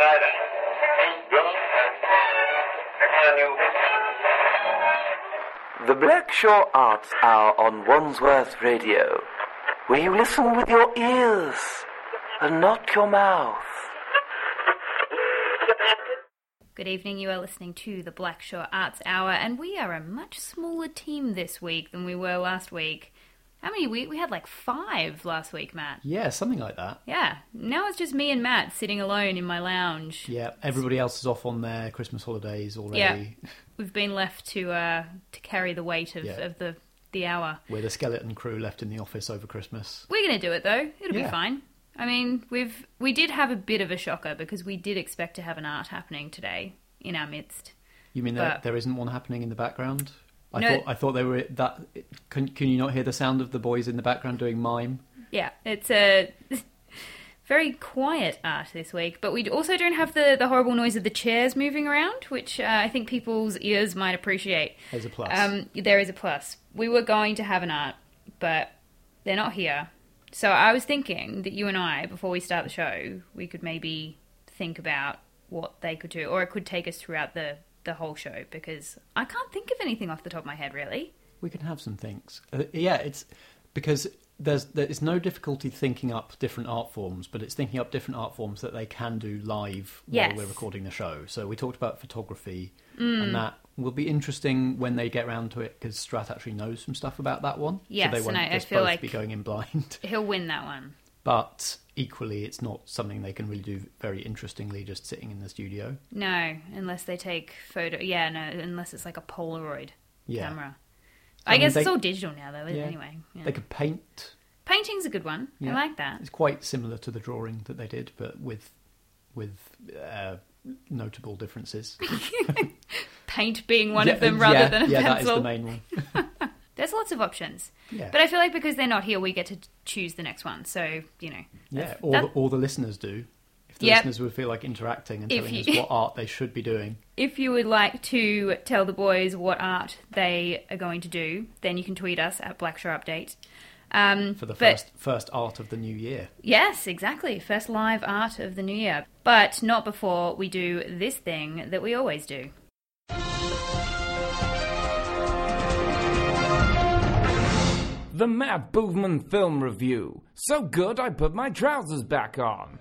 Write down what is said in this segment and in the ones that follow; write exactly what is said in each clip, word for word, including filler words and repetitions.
The Blackshaw Arts Hour on Wandsworth Radio, where you listen with your ears and not your mouth. Good evening, you are listening to the Blackshaw Arts Hour, and we are a much smaller team this week than we were last week. How many? We, we had like five last week, Matt. Yeah, something like that. Yeah, now it's just me and Matt sitting alone in my lounge. Yeah, everybody else is off on their Christmas holidays already. Yeah, we've been left to uh, to carry the weight of, Yeah. of the, the hour. We're the skeleton crew left in the office over Christmas. We're going to do it, though. It'll Yeah. be fine. I mean, we've we did have a bit of a shocker because we did expect to have an art happening today in our midst. You mean there, But- there isn't one happening in the background? I No. thought I thought they were that. Can can you not hear the sound of the boys in the background doing mime? Yeah, it's a very quiet art this week, but we also don't have the, the horrible noise of the chairs moving around, which uh, I think people's ears might appreciate. There's a plus. Um, there is a plus. We were going to have an art, but they're not here. So I was thinking that you and I, before we start the show, we could maybe think about what they could do, or it could take us throughout the, the whole show, because I can't think of anything off the top of my head, really. We can have some things. Uh, yeah, it's because there's there's no difficulty thinking up different art forms, but it's thinking up different art forms that they can do live while Yes. we're recording the show. So we talked about photography, Mm. and that will be interesting when they get round to it, because Strat actually knows some stuff about that one. Yes, so they won't and I- I just feel both like- be going in blind. He'll win that one. But equally, it's not something they can really do very interestingly just sitting in the studio. No, unless they take photo. Yeah, no, unless it's like a Polaroid Yeah. camera. I I, mean, guess they- it's all digital now, though. Yeah. Anyway, yeah. They could paint. Painting's a good one. Yeah. I like that. It's quite similar to the drawing that they did, but with with uh, notable differences. Paint being one Yeah, of them rather yeah, than a yeah, pencil. that is the main one. There's lots of options. Yeah, But I feel like because they're not here, we get to choose the next one. So, you know. yeah, that's- or that- the, or the listeners do. If the Yep. listeners would feel like interacting and If telling you- us what art they should be doing. If you would like to tell the boys what art they are going to do, then you can tweet us at Blackshaw Update. Um, For the but- first first art of the new year. Yes, exactly. First live art of the new year. But not before we do this thing that we always do. The Matt Boovman Film Review. So good I put my trousers back on.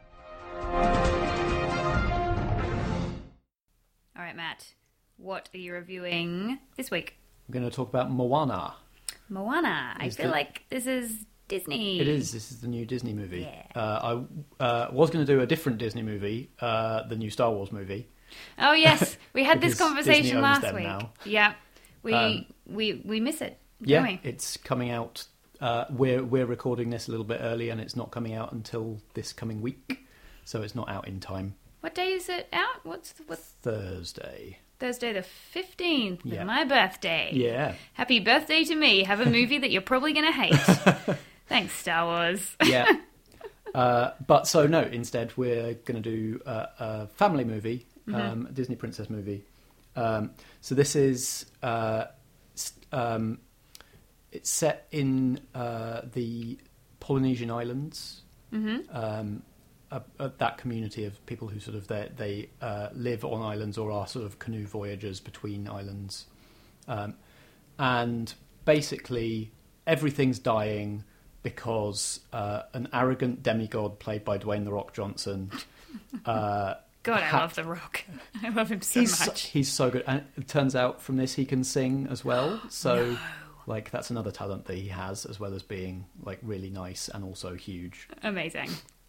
All right, Matt. What are you reviewing this week? We're going to talk about Moana. Moana. I Is feel the- like this is Disney. It is. This is the new Disney movie. Yeah. Uh, I uh, was going to do a different Disney movie, uh, the new Star Wars movie. Oh yes, we had this Because conversation Disney owns last them week. now. Yeah, we Um, we we miss it. Don't Yeah, we? it's coming out. Uh, we're we're recording this a little bit early, and it's not coming out until this coming week, so it's not out in time. What day is it out? What's the, what's Thursday. Thursday the fifteenth? Yeah. My birthday. Yeah, Happy birthday to me. Have a movie that you're probably going to hate. Thanks, Star Wars. yeah. uh, but so no, instead we're going to do a, a family movie, um, a Disney princess movie. Um, so this is uh, s- um, it's set in uh, the Polynesian Islands. Mm-hmm. Um, uh, uh, that community of people who sort of they, they uh, live on islands or are sort of canoe voyagers between islands, um, and basically everything's dying because uh, an arrogant demigod played by Dwayne the Rock Johnson. Uh, God, I ha- love The Rock. I love him so he's much. he's so good, and it turns out from this he can sing as well. So. Like, that's another talent that he has, as well as being, like, really nice and also huge. Amazing.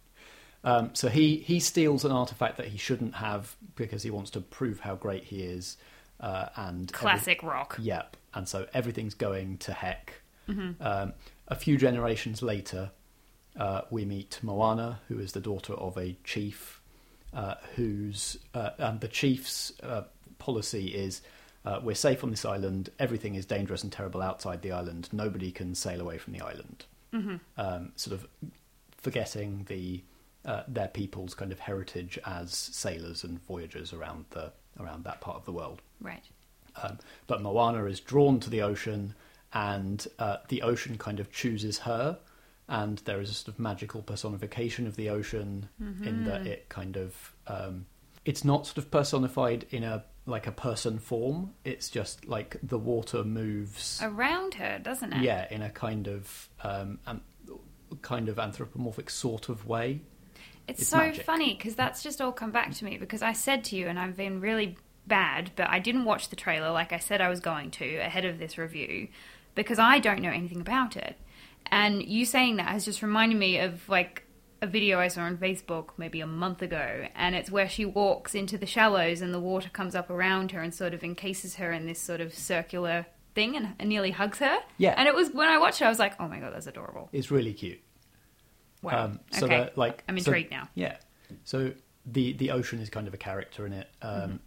Um, so he, he steals an artifact that he shouldn't have because he wants to prove how great he is. Uh, and every- Classic Rock. Yep. And so everything's going to heck. Mm-hmm. Um, a few generations later, uh, we meet Moana, who is the daughter of a chief, uh, who's... Uh, and the chief's uh, policy is... Uh, we're safe on this island. Everything is dangerous and terrible outside the island. Nobody can sail away from the island. Mm-hmm. Um, sort of forgetting the uh, their people's kind of heritage as sailors and voyagers around the around that part of the world. Right. Um, but Moana is drawn to the ocean, and uh, the ocean kind of chooses her. And there is a sort of magical personification of the ocean Mm-hmm. in that it kind of um, it's not sort of personified in a like a person form. It's just like the water moves around her, doesn't it? Yeah, in a kind of um, um kind of anthropomorphic sort of way. It's, it's so magic. funny because that's just all come back to me because I said to you, and I've been really bad, but I didn't watch the trailer like I said I was going to ahead of this review because I don't know anything about it. And you saying that has just reminded me of like a video I saw on Facebook maybe a month ago, and it's where she walks into the shallows and the water comes up around her and sort of encases her in this sort of circular thing and, and nearly hugs her. Yeah. And it was, when I watched it, I was like, oh my god, that's adorable. It's really cute. Wow. Um, so okay. that, like, I'm so- intrigued now. Yeah. So the the ocean is kind of a character in it. Um, Mm-hmm.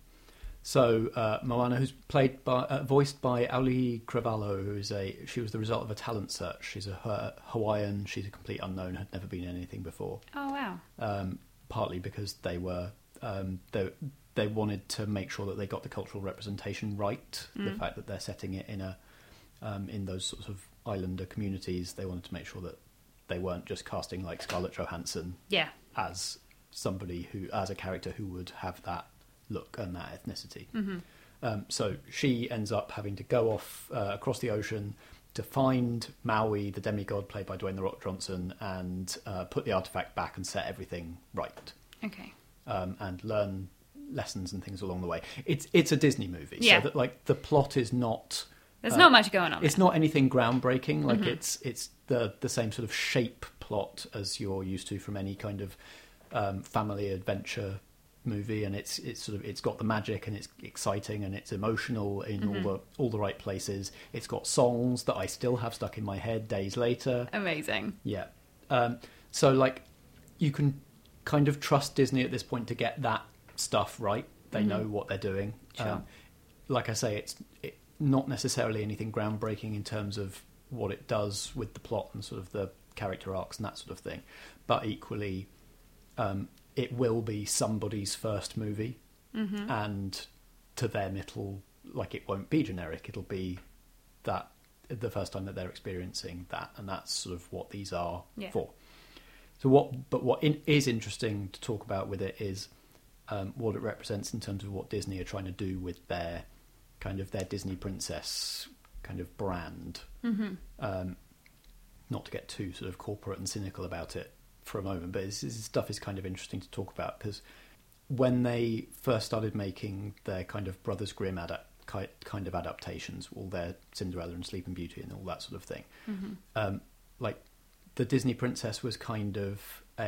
So uh, Moana, who's played by uh, voiced by Auli Cravalho, who's a she was the result of a talent search. She's a her, Hawaiian. She's a complete unknown. Had never been in anything before. Oh wow. Um, partly because they were um, they they wanted to make sure that they got the cultural representation right. Mm. The fact that they're setting it in a um, in those sorts of islander communities, they wanted to make sure that they weren't just casting like Scarlett Johansson Yeah. as somebody who as a character who would have that look and that ethnicity. Mm-hmm. Um, so she ends up having to go off uh, across the ocean to find Maui, the demigod played by Dwayne The Rock Johnson, and uh, put the artifact back and set everything right. Okay. Um, and learn lessons and things along the way. It's it's a Disney movie, Yeah. so that like the plot is not. There's uh, not much going on. It's there. not anything groundbreaking. Like Mm-hmm. it's it's the the same sort of shape plot as you're used to from any kind of um, family adventure movie, and it's it's sort of it's got the magic and it's exciting and it's emotional in Mm-hmm. all the all the right places. It's got songs that I still have stuck in my head days later. Amazing. Yeah. Um, so like you can kind of trust Disney at this point to get that stuff right. They Mm-hmm. know what they're doing. Sure. Um, like I say, it's it, not necessarily anything groundbreaking in terms of what it does with the plot and sort of the character arcs and that sort of thing, but equally um, it will be somebody's first movie, Mm-hmm. and to them it'll like it won't be generic. It'll be that the first time that they're experiencing that, and that's sort of what these are Yeah. for. So what, but what in, is interesting to talk about with it is um, what it represents in terms of what Disney are trying to do with their kind of their Disney princess kind of brand. Mm-hmm. Um, not to get too sort of corporate and cynical about it for a moment, but this, this stuff is kind of interesting to talk about because when they first started making their kind of Brothers Grimm adapt, kind of adaptations, all their Cinderella and Sleeping Beauty and all that sort of thing, Mm-hmm. um, like the Disney princess was kind of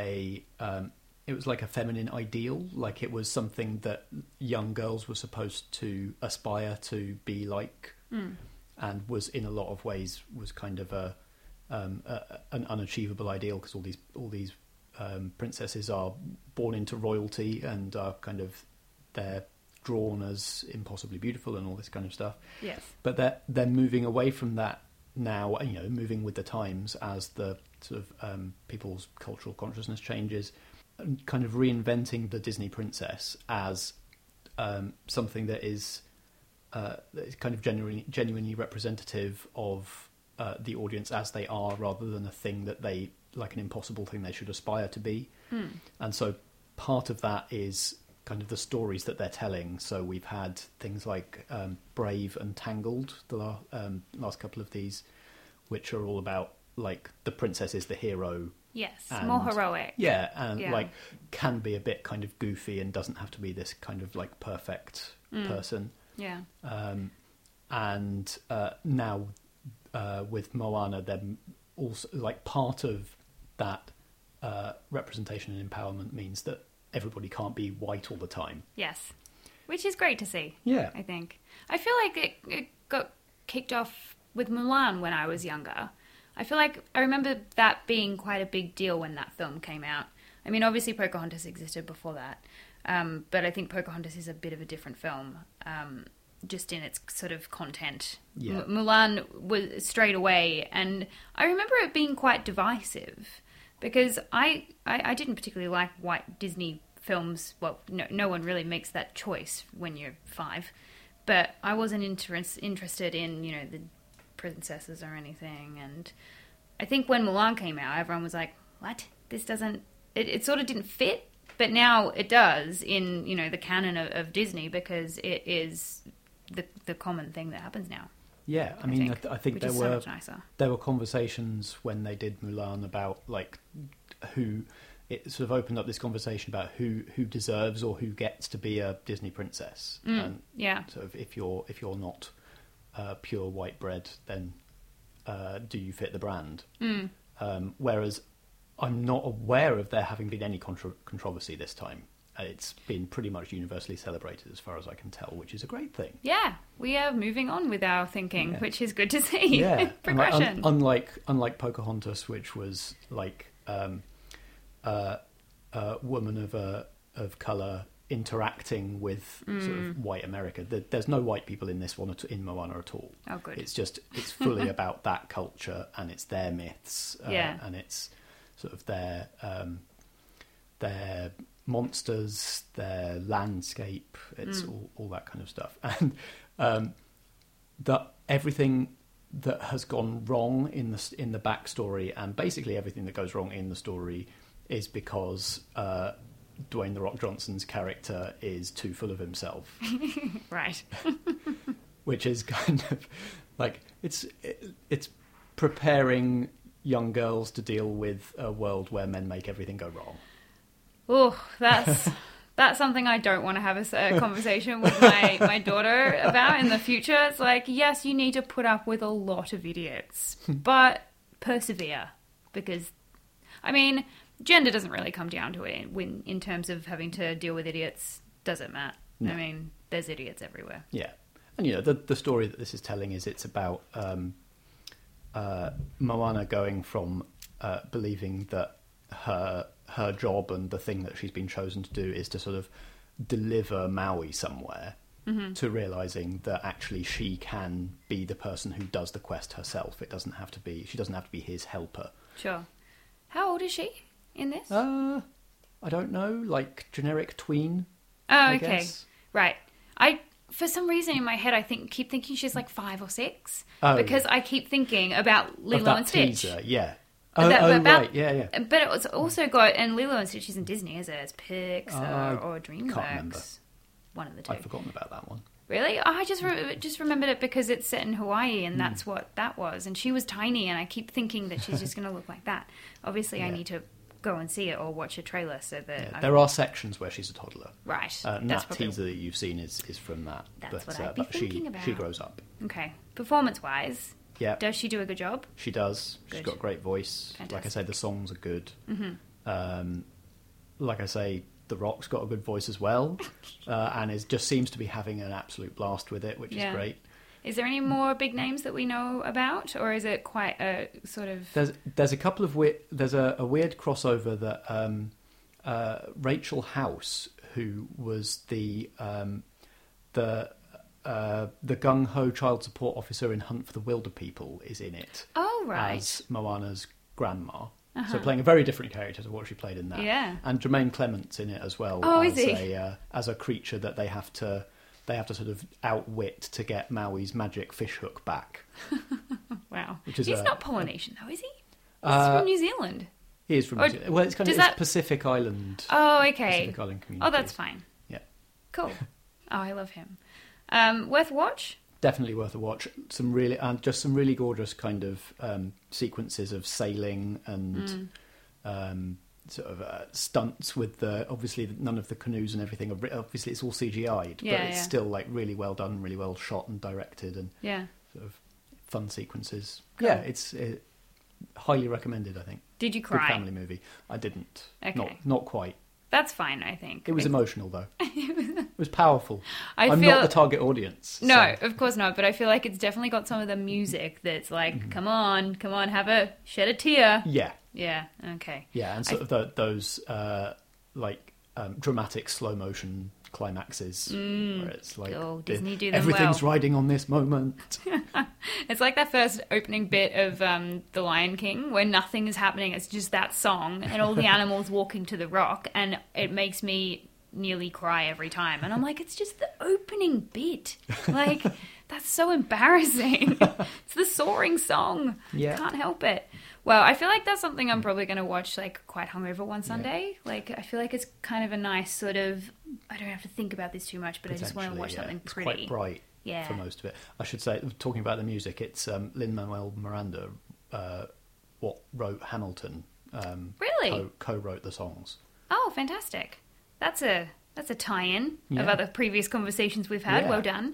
a um, it was like a feminine ideal, like it was something that young girls were supposed to aspire to be like, Mm. and was in a lot of ways was kind of a, um, a an unachievable ideal because all these all these um, princesses are born into royalty and are kind of they're drawn as impossibly beautiful and all this kind of stuff. Yes. But they're they're moving away from that now, you know, moving with the times as the sort of um, people's cultural consciousness changes, and kind of reinventing the Disney princess as um, something that is uh, that is kind of genuinely genuinely representative of uh, the audience as they are, rather than a thing that they like an impossible thing they should aspire to be. Mm. And so part of that is kind of the stories that they're telling. So we've had things like um, Brave and Tangled, the la- um, last couple of these, which are all about like the princess is the hero. Yes. And- More heroic. Yeah, and Yeah. like can be a bit kind of goofy and doesn't have to be this kind of like perfect Mm. person. Yeah. Um, and uh, now uh, with Moana, they're also like part of that uh, representation and empowerment means that everybody can't be white all the time. Yes. Which is great to see. Yeah. I think. I feel like it, it got kicked off with Mulan when I was younger. I feel like I remember that being quite a big deal when that film came out. I mean, obviously Pocahontas existed before that, um, but I think Pocahontas is a bit of a different film, um, just in its sort of content. Yeah. M- Mulan was straight away, and I remember it being quite divisive because I, I, I didn't particularly like white Disney films. Well, no, no one really makes that choice when you're five, but I wasn't interest, interested in, you know, the princesses or anything. And I think when Mulan came out, everyone was like, what? This doesn't... It, it sort of didn't fit, but now it does in, you know, the canon of, of Disney because it is the the common thing that happens now. Yeah, I, I mean, think, I, th- I think which there is were so much nicer. there were conversations when they did Mulan about like who it sort of opened up this conversation about who, who deserves or who gets to be a Disney princess. Mm, and yeah. sort of if you're if you're not uh, pure white bread, then uh, do you fit the brand? Mm. Um, whereas I'm not aware of there having been any contro- controversy this time. Uh, It's been pretty much universally celebrated as far as I can tell, which is a great thing. Yeah, we are moving on with our thinking, Yeah. which is good to see. Yeah, Progression. Un- unlike unlike Pocahontas, which was like um, uh, a woman of a of color interacting with Mm. sort of white America. There, there's no white people in this one at, in Moana at all. Oh, good. It's just it's fully about that culture and it's their myths. Uh, Yeah. and it's sort of their um, their monsters, their landscape. It's Mm. all, all that kind of stuff. And um, that everything that has gone wrong in the in the backstory, and basically everything that goes wrong in the story, is because uh, Dwayne the Rock Johnson's character is too full of himself, Right. which is kind of like it's it, it's preparing young girls to deal with a world where men make everything go wrong. Oh, that's that's something I don't want to have a, s- a conversation with my, my daughter about in the future. It's like, yes, you need to put up with a lot of idiots, but persevere. Because, I mean, gender doesn't really come down to it when, in terms of having to deal with idiots, does it, Matt? No. I mean, there's idiots everywhere. Yeah, and you know the the story that this is telling is it's about um, uh, Moana going from uh, believing that her her job and the thing that she's been chosen to do is to sort of deliver Maui somewhere, Mm-hmm. to realizing that actually she can be the person who does the quest herself. It doesn't have to be she doesn't have to be his helper. Sure. How old is she in this? Uh, I don't know, like generic tween. oh, I okay. guess. Right. I, for some reason in my head, I think keep thinking she's like five or six. Oh. Because I keep thinking about Of Lilo that and Stitch. teaser, yeah. But Oh, that- oh but about- right, yeah, yeah. But it's also got, and Lilo and Stitch isn't Disney, is it? It's Pixar I or DreamWorks. can't remember. One of the two. I'd forgotten about that one. Really? Oh, I just re- just remembered it because it's set in Hawaii, and Hmm. that's what that was. And she was tiny, and I keep thinking that she's just going to look like that. Obviously, I Yeah. need to go and see it or watch a trailer so that Yeah, I... there are sections where she's a toddler. Right. Uh, and That's that probably- teaser that you've seen is, is from that. That's but what uh, I'd be but she, thinking about. she grows up. Okay. Performance-wise, Yeah, does she do a good job? she does. She's Good. got a great voice. Like I Fantastic. say, the songs are good. Mm-hmm. Um, like I say, The Rock's got a good voice as well, uh, and is just seems to be having an absolute blast with it, which Yeah. is great. Is there any more big names that we know about, or is it quite a sort of... There's there's a couple of weird, there's a, a weird crossover that um, uh, Rachel House, who was the um, the uh, the gung ho child support officer in Hunt for the Wilder People, is in it Oh, right. as Moana's grandma. So Uh-huh. playing a very different character to what she played in that. Yeah. And Jermaine Clement's in it as well. Oh, as is he? A, uh, as a creature that they have to they have to sort of outwit to get Maui's magic fishhook back. Wow. Which is He's a- not Polynesian, though, is he? He's Uh, from New Zealand. He is from Or New Zealand. Well, it's kind of does it's that- Pacific Island. Oh, okay. Pacific Island community. Oh, that's fine. Yeah. Cool. Oh, I love him. Um, worth watch? Definitely worth a watch. Some really and just some really gorgeous kind of um, sequences of sailing and Mm. um, sort of uh, stunts with the obviously none of the canoes and everything. Are, ri- obviously, it's all C G I'd, Yeah, but it's yeah. still like really well done, really well shot and directed, and Yeah. sort of fun sequences. Cool. Yeah, it's uh, highly recommended. I think. Did you Good cry? family movie. I didn't. Okay. Not not quite. That's fine, I think. It was I- emotional though. It was powerful. I I'm feel- not the target audience. No, so- of course not. But I feel like it's definitely got some of the music that's like, Mm-hmm. come on, come on, have a shed a tear. Yeah, Yeah. Okay. yeah, and sort of the, those uh, like um, dramatic slow motion climaxes where it's like Oh, the- Disney do them everything's well. riding on this moment. It's like that first opening bit of um, The Lion King where nothing is happening. It's just that song and all the animals walking to the rock, and it makes me nearly cry every time. And I'm like, it's just the opening bit. Like, that's so embarrassing. It's the soaring song. Yeah. Can't help it. Well, I feel like that's something I'm probably going to watch like quite hungover one Sunday. Yeah. Like, I feel like it's kind of a nice sort of, I don't have to think about this too much, but I just want to watch yeah. something it's pretty. Quite bright yeah. for most of it. I should say, talking about the music, it's um, Lin-Manuel Miranda uh, what wrote Hamilton. Um, really? Co- co-wrote the songs. Oh, fantastic. That's a that's a tie-in yeah. of other previous conversations we've had. Yeah. Well done.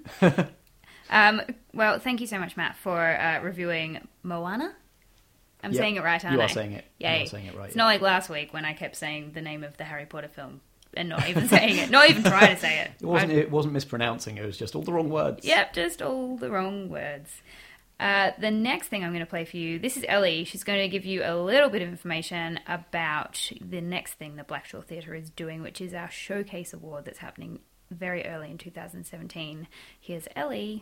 um, well, thank you so much, Matt, for uh, reviewing Moana. I'm yep. saying it right, aren't you I? are saying it. Yay. You are saying it right. It's yeah. not like last week when I kept saying the name of the Harry Potter film and not even saying it. Not even trying to say it. It wasn't, it wasn't mispronouncing. It was just all the wrong words. Yep, just all the wrong words. Uh, the next thing I'm going to play for you, this is Ellie. She's going to give you a little bit of information about the next thing that Blackshaw Theatre is doing, which is our Showcase Award that's happening very early in two thousand seventeen. Here's Ellie.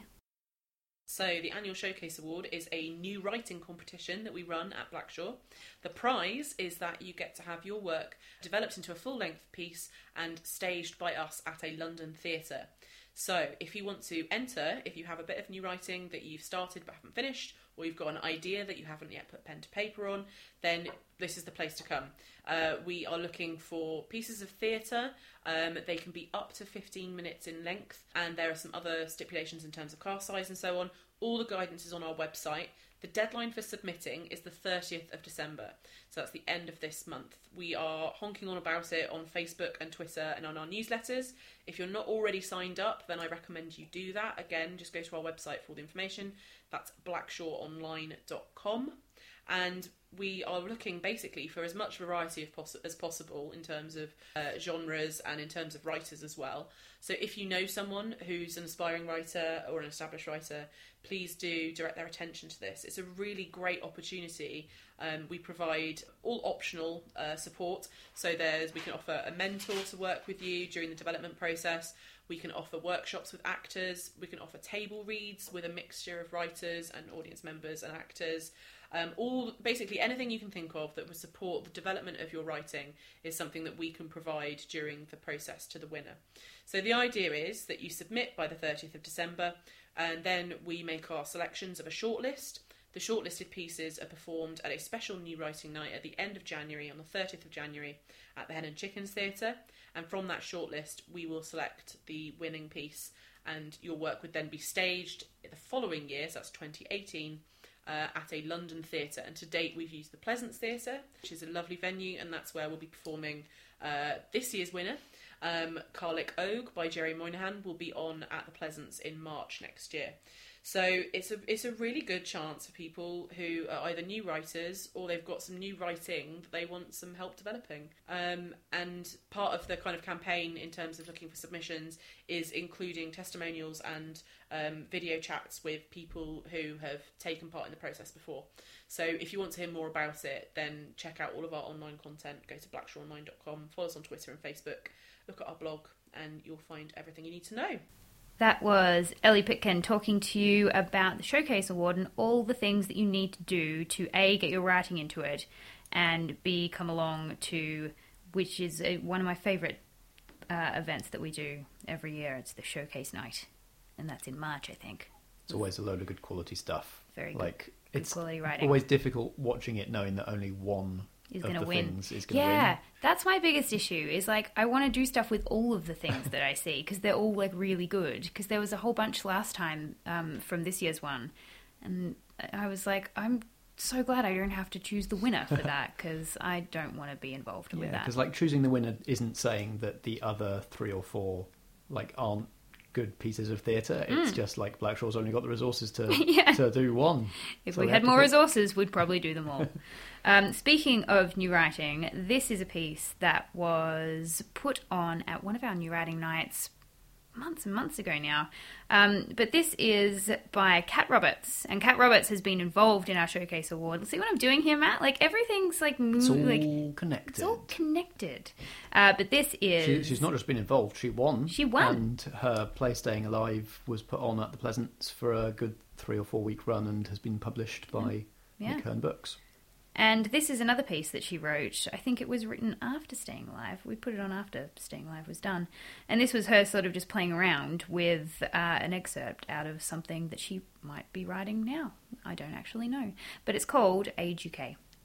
So the annual Showcase Award is a new writing competition that we run at Blackshaw. The prize is that you get to have your work developed into a full-length piece and staged by us at a London theatre. So if you want to enter, if you have a bit of new writing that you've started but haven't finished, or you've got an idea that you haven't yet put pen to paper on, then this is the place to come. Uh, we are looking for pieces of theatre. Um, they can be up to fifteen minutes in length, and there are some other stipulations in terms of cast size and so on. All the guidance is on our website. The deadline for submitting is the thirtieth of December, so that's the end of this month. We are honking on about it on Facebook and Twitter and on our newsletters. If you're not already signed up, then I recommend you do that. Again, just go to our website for all the information. That's blackshaw online dot com. And we are looking basically for as much variety of poss- as possible in terms of uh, genres and in terms of writers as well. So if you know someone who's an aspiring writer or an established writer, please do direct their attention to this. It's a really great opportunity. Um, we provide all optional uh, support. So there's we can offer a mentor to work with you during the development process. We can offer workshops with actors. We can offer table reads with a mixture of writers and audience members and actors. Um, all basically anything you can think of that would support the development of your writing is something that we can provide during the process to the winner. So the idea is that you submit by the thirtieth of December, and then we make our selections of a shortlist. The shortlisted pieces are performed at a special new writing night at the end of January, on the thirtieth of January, at the Hen and Chickens Theatre. And from that shortlist, we will select the winning piece, and your work would then be staged the following year, so that's twenty eighteen, uh, at a London theatre. And to date, we've used the Pleasance Theatre, which is a lovely venue, and that's where we'll be performing uh, this year's winner. Um, Carlick Ogue by Jerry Moynihan will be on at the Pleasance in March next year. So it's a it's a really good chance for people who are either new writers or they've got some new writing that they want some help developing. Um, and part of the kind of campaign in terms of looking for submissions is including testimonials and um, video chats with people who have taken part in the process before. So if you want to hear more about it, then check out all of our online content. Go to blackshaw online dot com, follow us on Twitter and Facebook, look at our blog, and you'll find everything you need to know. That was Ellie Pitkin talking to you about the Showcase Award and all the things that you need to do to A, get your writing into it, and B, come along to, which is a, one of my favourite uh, events that we do every year. It's the Showcase Night, and that's in March, I think. It's always a load of good quality stuff. Very good, like, good it's quality writing. Always difficult watching it knowing that only one is going to win. Is gonna yeah, win. That's my biggest issue. Is like I want to do stuff with all of the things that I see because they're all like really good. Because there was a whole bunch last time um, from this year's one, and I was like, I'm so glad I don't have to choose the winner for that because I don't want to be involved yeah, with that. Because like choosing the winner isn't saying that the other three or four like aren't good pieces of theatre. It's mm. just like Blackshaw's only got the resources to yeah. to do one. If so we had more pick... resources, we'd probably do them all. um, speaking of new writing, this is a piece that was put on at one of our new writing nights months and months ago now. Um, but this is by Kat Roberts, and Kat Roberts has been involved in our Showcase Award. See what I'm doing here, Matt? Like everything's like it's all like, connected. It's all connected. Uh, but this is she, she's not just been involved; she won. She won, and her play "Staying Alive" was put on at the Pleasance for a good three or four week run, and has been published by yeah. Nick Hearn Books. And this is another piece that she wrote. I think it was written after Staying Alive. We put it on after Staying Alive was done. And this was her sort of just playing around with uh, an excerpt out of something that she might be writing now. I don't actually know. But it's called Age U K.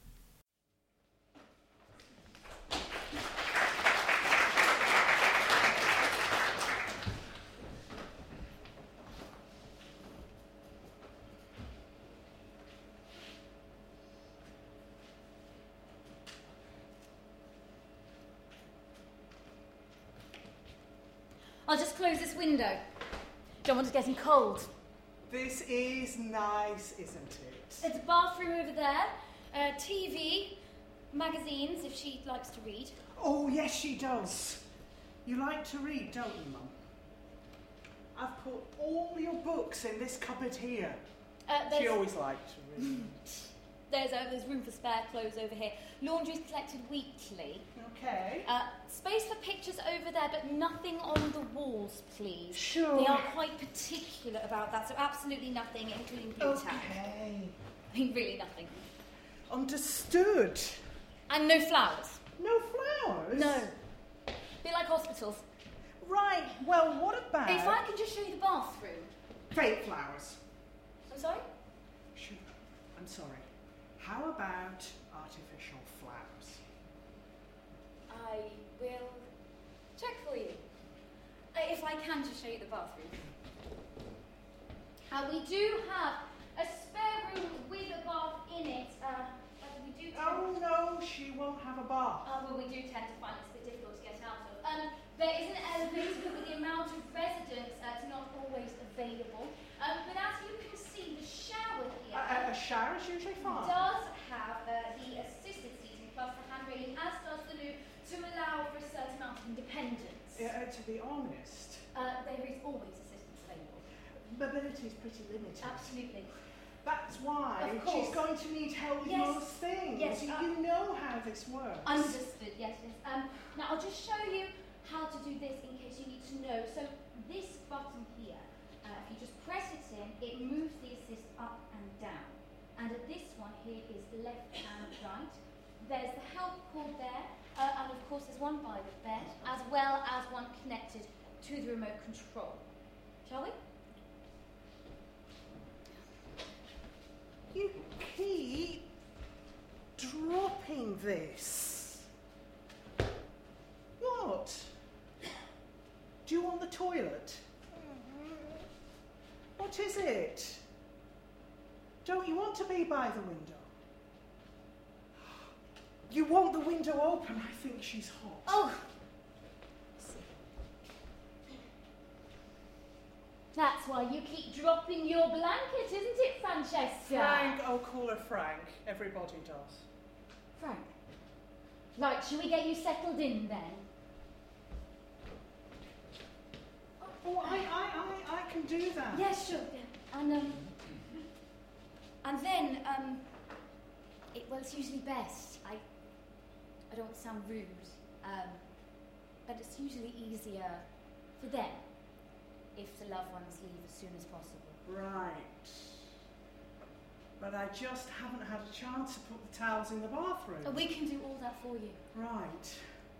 I'll just close this window. Don't want it getting cold. This is nice, isn't it? There's a bathroom over there, uh, T V, magazines if she likes to read. Oh, yes, she does. You like to read, don't you, Mum? I've put all your books in this cupboard here. Uh, She always liked to read. There's, uh, there's room for spare clothes over here. Laundry's collected weekly. Okay. Uh, space for pictures over there, but nothing on the walls, please. Sure. They are quite particular about that, so absolutely nothing, including blue tack. Okay. I mean, really nothing. Understood. And no flowers. No flowers? No. Be like hospitals. Right, well, what about... If I can just show you the bathroom. Fake flowers. I'm sorry? Sure. I'm sorry. How about artificial flowers? I will check for you. Uh, if I can just show you the bathroom. Uh, we do have a spare room with a bath in it. Uh, but we do tend Oh, no, she won't have a bath. Uh, well, we do tend to find it's a bit difficult to get out of. Um, there is an elevator, but with the amount of residents, uh, it's not always available. Um, but as you can see, the shower here A, a shower is usually fine. does have uh, the assisted seating plus the hand railing, as does the loo, to allow for a certain amount of independence. Yeah, uh, to be honest, Uh, there is always assistance available. mobility is pretty limited. Absolutely. That's why Of course. she's going to need help with Yes. most things. Yes, you, uh, you know how this works. Understood, yes, yes. Um, now, I'll just show you how to do this in case you need to know. So, this button here, uh, if you just press it in, it moves the assist up and down. And at this one here is left and right. There's the help cord there, uh, and of course there's one by the bed, as well as one connected to the remote control. Shall we? You keep dropping this. What? Do you want the toilet? What is it? Don't you want to be by the window? You want the window open? I think she's hot. Oh! That's why you keep dropping your blanket, isn't it, Francesca? Frank, I'll call her Frank. Everybody does. Frank. Right, shall we get you settled in then? Oh, I, I, I, I can do that. Yes, sure. Yeah. And um, and then um, it, well, it's usually best. I, I don't want to sound rude, um, but it's usually easier for them if the loved ones leave as soon as possible. Right. But I just haven't had a chance to put the towels in the bathroom. And we can do all that for you. Right.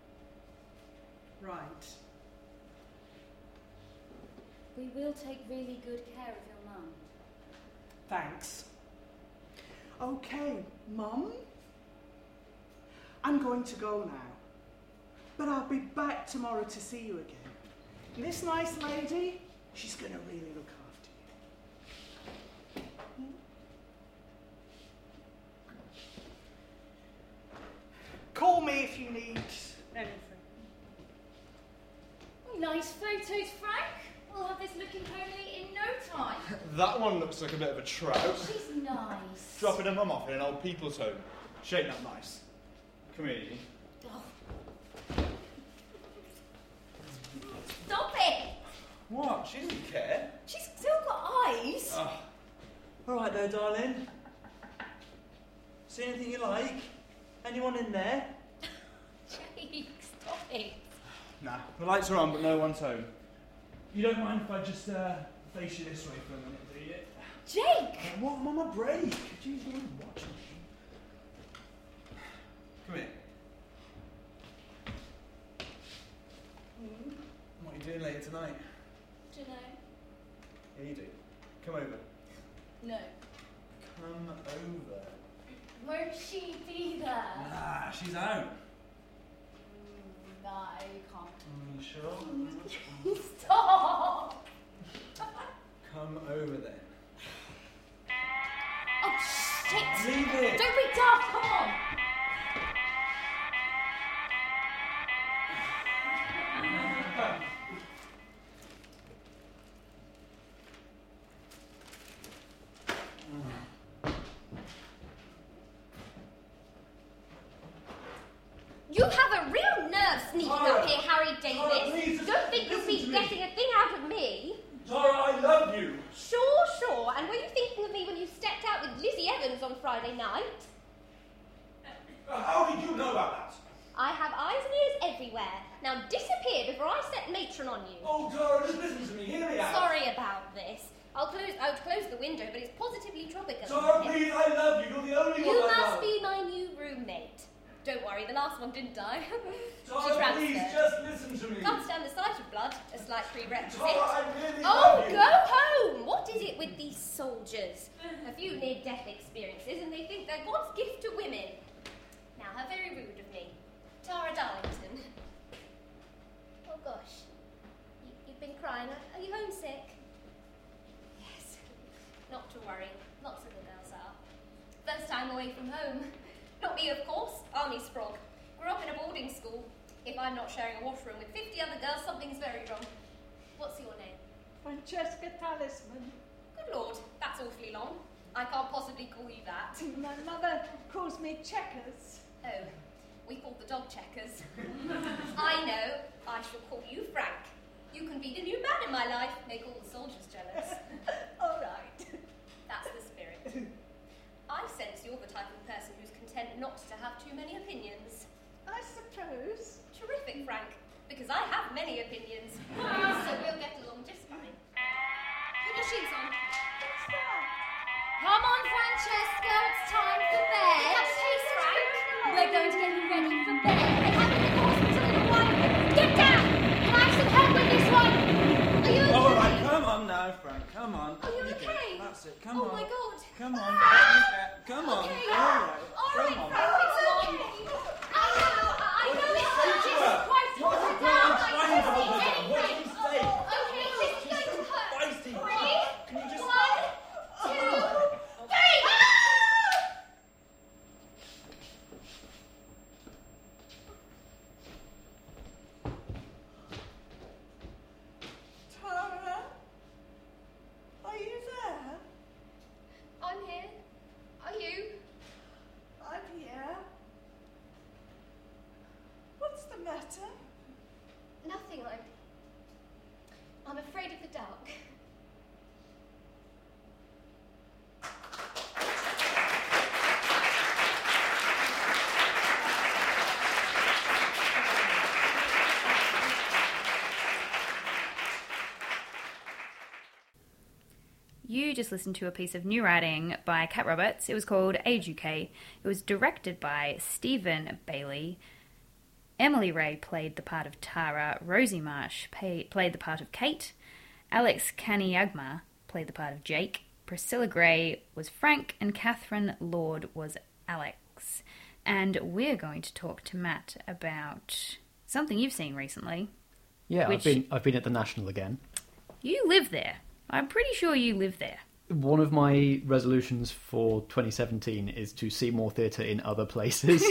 Right. We will take really good care of your mum. Thanks. Okay, Mum. I'm going to go now. But I'll be back tomorrow to see you again. This nice lady, she's going to really look after you. Hmm? Call me if you need anything. Nice photos, Frank. We'll have this looking homely in no time. That one looks like a bit of a trout. She's nice. Dropping her mum off in an old people's home. She ain't that nice. Come here, you. Oh. Stop it! What? She doesn't care. She's still got eyes. Oh. All right there, darling. See anything you like? Anyone in there? Jake, stop it. Nah. The lights are on, but no one's home. You don't mind if I just uh, face you this way for a minute, do you? Jake! I want Mum a break. Jeez, you're watching me. Come here. Mm. What are you doing later tonight? Do you know? Yeah, you do. Come over. No. Come over. Won't she be there? Nah, she's out. Mm, no, you can't. Are you sure? Stop! Come over then. Oh, shit! Leave it. Don't be daft, come on! sneaking Tara! up here, Harry Tara, Davis. please, just Don't think you'll listen be to me. getting a thing out of me. Tara, I love you. Sure, sure. And were you thinking of me when you stepped out with Lizzie Evans on Friday night? Uh, How did you know about that? I have eyes and ears everywhere. Now disappear before I set matron on you. Oh, Tara, just listen to me. Hear me out. Sorry about this. I'll close. I would close the window, but it's positively tropical. Tara, in here. please, I love you. You're the only You one I must love. be my new roommate. Don't worry, the last one didn't die. She Tara, please, transferred. just listen to me. Can't stand the sight of blood, a slight prerequisite. Tara, I really Oh, love you. go home! What is it with these soldiers? A few near-death experiences, and they think they're God's gift to women. Now, how very rude of me. Tara Darlington. Oh, gosh. You, you've been crying. Are, are you homesick? Yes. Not to worry. Lots of the girls are. First time away from home. Not me, of course. Army Sprog. Grew up in a boarding school. If I'm not sharing a washroom with fifty other girls, something's very wrong. What's your name? Francesca Talisman. Good Lord, that's awfully long. I can't possibly call you that. My mother calls me Checkers. Oh, we call the dog Checkers. I know. I shall call you Frank. You can be the new man in my life. Make all the soldiers jealous. All right. That's the spirit. I sense you're the type of person who's content not to have too many opinions. I suppose. Terrific, Frank, because I have many opinions. So we'll get along just fine. Put your shoes on. Come on, Francesca, it's time for bed. Have a taste, Frank. We're going to get you ready for bed. We're having a hospital in a while. Get down! Can I have some help with this one? Are you okay? All right, come on now, Frank. Come on. Are you get it. okay? That's it. Come Oh on. my God. Come on. Frank. You get- Come on. Okay. All right. All right, Come on. Frank, it's okay. I know, I know it's Say just to her. quite You're hot not down. trying to hold her down. What did you say? Okay, this is going to hurt. Feisty. Ready? Can you just- One, two, three. Tara? Are you there? I'm here. Are you? I'm here. What's the matter? Nothing. I'm. I'm afraid of the dark. You just listened to a piece of new writing by Kat Roberts. It was called Age U K. It was directed by Stephen Bailey. Emily Ray played the part of Tara. Rosie Marsh pay, played the part of Kate. Alex Kaniagma played the part of Jake. Priscilla Gray was Frank, and Catherine Lord was Alex. And we're going to talk to Matt about something you've seen recently. Yeah, Which- I've been I've been at the National again. You live there. I'm pretty sure you live there. One of my resolutions for twenty seventeen is to see more theatre in other places.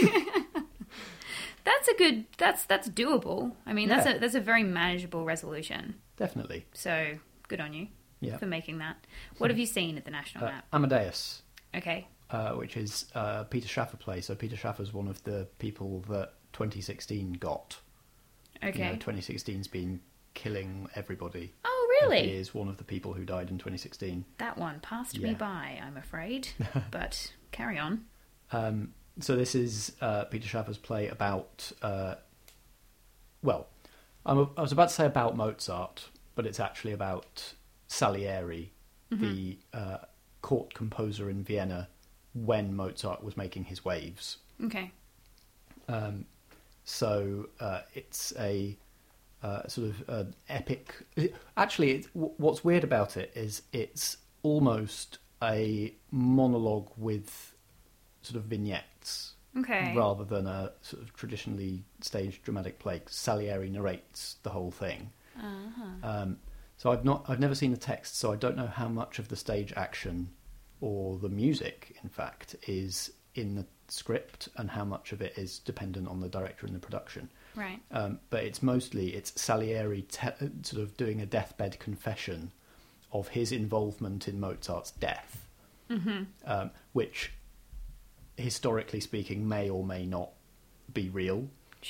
That's a good. That's that's doable. I mean, that's Yeah. a that's a very manageable resolution. Definitely. So good on you Yeah. for making that. What have you seen at the National Uh, Map? Amadeus, Okay. uh, which is uh, Peter Schaffer play. So Peter Schaffer's one of the people that twenty sixteen got. Okay. You know, twenty sixteen's been killing everybody. Oh, And really? he is one of the people who died in twenty sixteen. That one passed me Yeah. by, I'm afraid. But carry on. Um, so this is uh, Peter Schaffer's play about, uh, well, I'm, a- I was about to say about Mozart, but it's actually about Salieri, the uh, court composer in Vienna when Mozart was making his waves. Okay. Um, so uh, it's a uh, sort of uh, epic. Actually, it's, w- what's weird about it is it's almost a monologue with sort of vignettes, Okay. rather than a sort of traditionally staged dramatic play. Salieri narrates the whole thing. Uh-huh. Um, so I've not, I've never seen the text, so I don't know how much of the stage action or the music, in fact, is in the script and how much of it is dependent on the director and the production. Right. Um, but it's mostly it's Salieri te- sort of doing a deathbed confession of his involvement in Mozart's death, Mm-hmm. um, which, historically speaking, may or may not be real. Sure.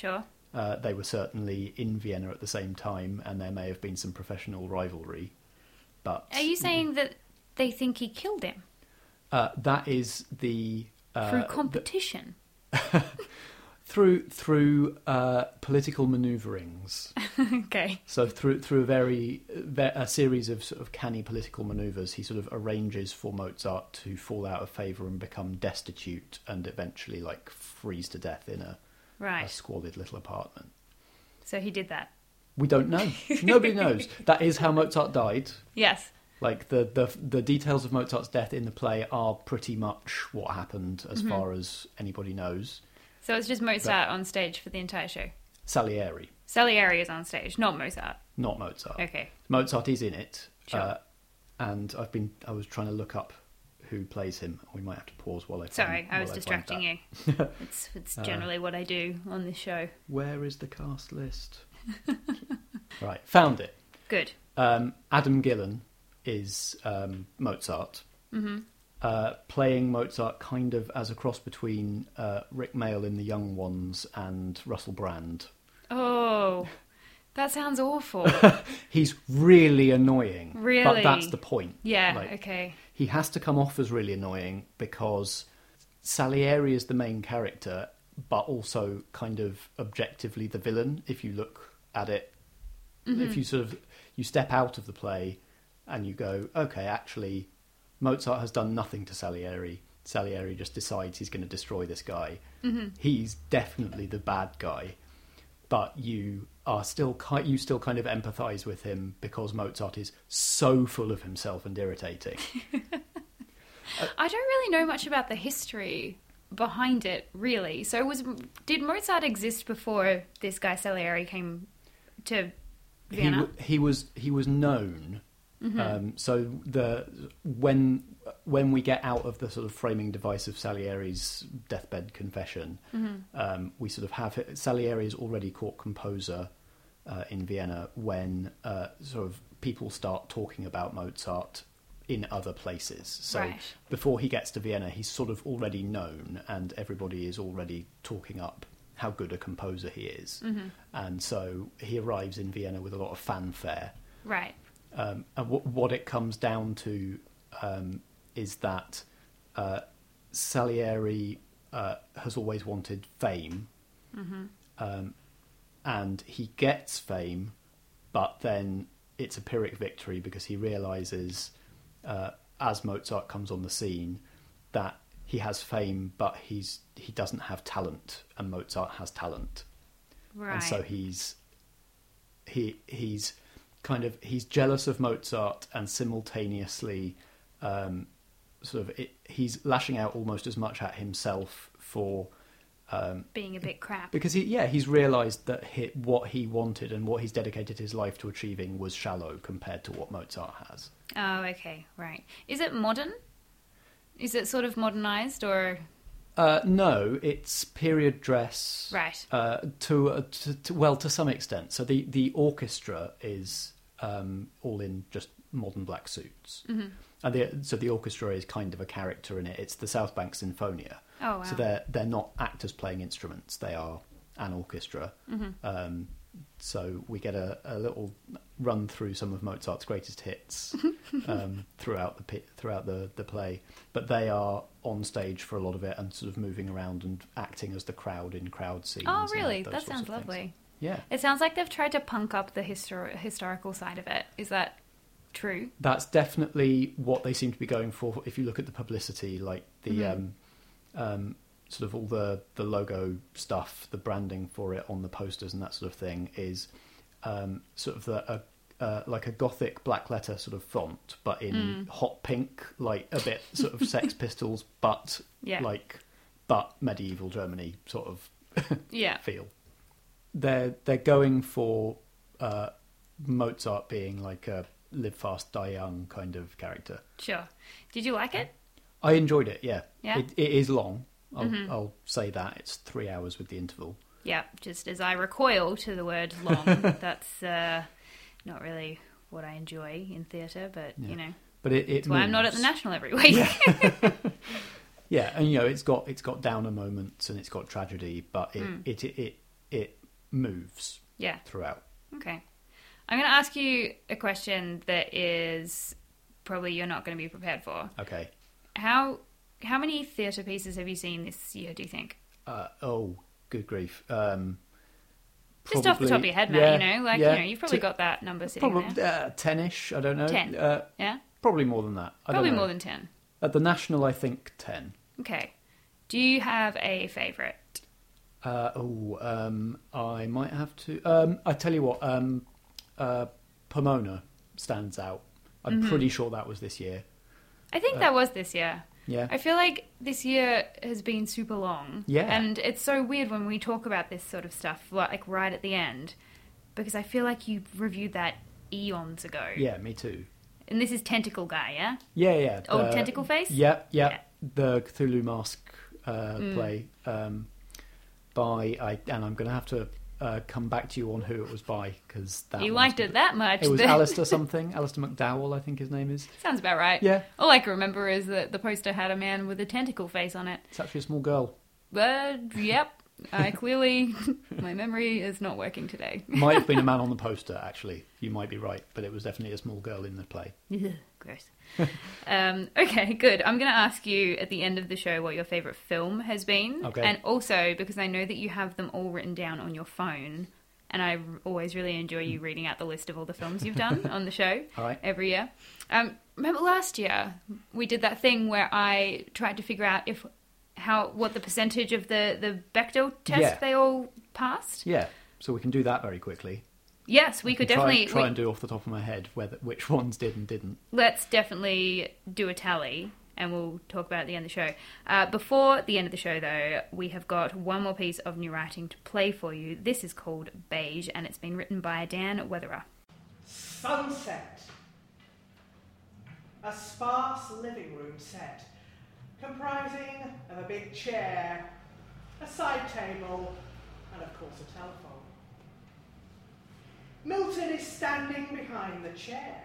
Uh, they were certainly in Vienna at the same time, and there may have been some professional rivalry. But Are you saying that they think he killed him? Uh, that is the... Uh, Through competition? The, through through uh, political manoeuvrings. Okay. So through through a very a series of sort of canny political manoeuvres, he sort of arranges for Mozart to fall out of favour and become destitute, and eventually like freeze to death in a, right. a squalid little apartment. So he did that. We don't know. Nobody knows. That is how Mozart died. Yes. Like the, the the details of Mozart's death in the play are pretty much what happened as mm-hmm. far as anybody knows. So it's just Mozart but on stage for the entire show? Salieri. Salieri is on stage, not Mozart? Not Mozart. Okay. Mozart is in it. Sure. Uh, and I've been, I was trying to look up who plays him. We might have to pause while I find Sorry, I was I distracting you. It's, it's generally uh, what I do on this show. Where is the cast list? Right, found it. Good. Um, Adam Gillan is um, Mozart. Mm-hmm. Uh, playing Mozart kind of as a cross between uh, Rick Mayall in The Young Ones and Russell Brand. Oh, that sounds awful. He's really annoying. Really? But that's the point. Yeah, like, okay. He has to come off as really annoying because Salieri is the main character, but also kind of objectively the villain, if you look at it. Mm-hmm. If you sort of, you step out of the play and you go, okay, actually... Mozart has done nothing to Salieri. Salieri just decides he's going to destroy this guy. Mm-hmm. He's definitely the bad guy, but you are still ki- you still kind of empathise with him because Mozart is so full of himself and irritating. uh, I don't really know much about the history behind it, really. So, was did Mozart exist before this guy Salieri came to Vienna? He, he was he was known. Mm-hmm. Um, so the when when we get out of the sort of framing device of Salieri's deathbed confession, mm-hmm. um, we sort of have Salieri is already court composer uh, in Vienna when uh, sort of people start talking about Mozart in other places. So right. before he gets to Vienna, he's sort of already known, and everybody is already talking up how good a composer he is. Mm-hmm. And so he arrives in Vienna with a lot of fanfare. Right. Um, and w- what it comes down to um, is that uh, Salieri uh, has always wanted fame, mm-hmm. um, and he gets fame, but then it's a Pyrrhic victory because he realises, uh, as Mozart comes on the scene, that he has fame, but he's he doesn't have talent, and Mozart has talent, right. and so he's he he's. kind of he's jealous of Mozart and simultaneously um, sort of it, he's lashing out almost as much at himself for um, being a bit crap because he yeah he's realised that he, what he wanted and what he's dedicated his life to achieving was shallow compared to what Mozart has. Oh, okay, right. Is it modern? Is it sort of modernised or? Uh, no, it's period dress. Right. Uh, to, uh, to, to well, to some extent. So the, the orchestra is um, all in just modern black suits, mm-hmm. and the, so the orchestra is kind of a character in it. It's the South Bank Sinfonia. Oh wow. So they're they're not actors playing instruments. They are an orchestra. Mm-hmm. Um, so we get a, a little run through some of Mozart's greatest hits um, throughout the throughout the, the play, but they are on stage for a lot of it and sort of moving around and acting as the crowd in crowd scenes. Oh, really? That sounds lovely. Yeah. It sounds like they've tried to punk up the histor- historical side of it. Is that true? That's definitely what they seem to be going for. If you look at the publicity, like the mm-hmm. um, um, sort of all the, the logo stuff, the branding for it on the posters and that sort of thing is um, sort of the, a, uh, like a gothic black letter sort of font, but in mm. hot pink, like a bit sort of Sex Pistols, but yeah. like but medieval Germany sort of yeah. feel. They're they're going for uh, Mozart being like a live fast, die young kind of character. Sure. Did you like it? I enjoyed it. Yeah. Yeah. It, it is long. I'll, mm-hmm. I'll say that it's three hours with the interval. Yeah, just as I recoil to the word long, that's uh, not really what I enjoy in theatre, but yeah. you know, but it, it that's why I'm not at the National every week. Yeah. Yeah, and you know, it's got it's got downer moments and it's got tragedy, but it mm. it, it it it moves Yeah. throughout. Okay. I'm going to ask you a question that is probably you're not going to be prepared for. Okay. How how many theatre pieces have you seen this year, do you think? Uh, oh, good grief. Um, Just off the top of your head, Matt, yeah, you know? Like, yeah. you know, you've probably T- got that number sitting Probably there. uh, ten-ish, I don't know. Ten. Uh, Yeah? Probably more than that. I Probably don't know. more than ten. At the National, I think ten. Okay. Do you have a favourite? Uh, oh, um, I might have to... Um, I tell you what, um, uh, Pomona stands out. I'm Mhm. pretty sure that was this year. I think Uh, that was this year. Yeah. I feel like this year has been super long. Yeah. And it's so weird when we talk about this sort of stuff, like right at the end, because I feel like you reviewed that eons ago. Yeah, me too. And this is Tentacle Guy, yeah? Yeah, yeah. Old the- Tentacle Face? Yeah, yeah. The Cthulhu Mask uh, Mm. play um, by... I, and I'm going to have to uh, come back to you on who it was by, because that You one's liked good. it that much. It was that- Alistair something. Alistair McDowell, I think his name is. Sounds about right. Yeah. All I can remember is that the poster had a man with a tentacle face on it. It's actually a small girl. But, yep. I clearly... my memory is not working today. Might have been a man on the poster, actually. You might be right, but it was definitely a small girl in the play. Ugh, gross. um, okay, good. I'm going to ask you at the end of the show what your favourite film has been. Okay. And also, because I know that you have them all written down on your phone, and I r- always really enjoy you reading out the list of all the films you've done on the show All right. every year. Um, remember last year, we did that thing where I tried to figure out if how what the percentage of the, the Bechdel test Yeah. they all passed? Yeah, so we can do that very quickly. Yes, we I could can try- definitely... Try we- and do off the top of my head whether which ones did and didn't. Let's definitely do a tally, and we'll talk about it at the end of the show. Uh, before the end of the show, though, we have got one more piece of new writing to play for you. This is called Beige, and it's been written by Dan Weatherer. Sunset. A sparse living room set, comprising of a big chair, a side table, and of course a telephone. Milton is standing behind the chair.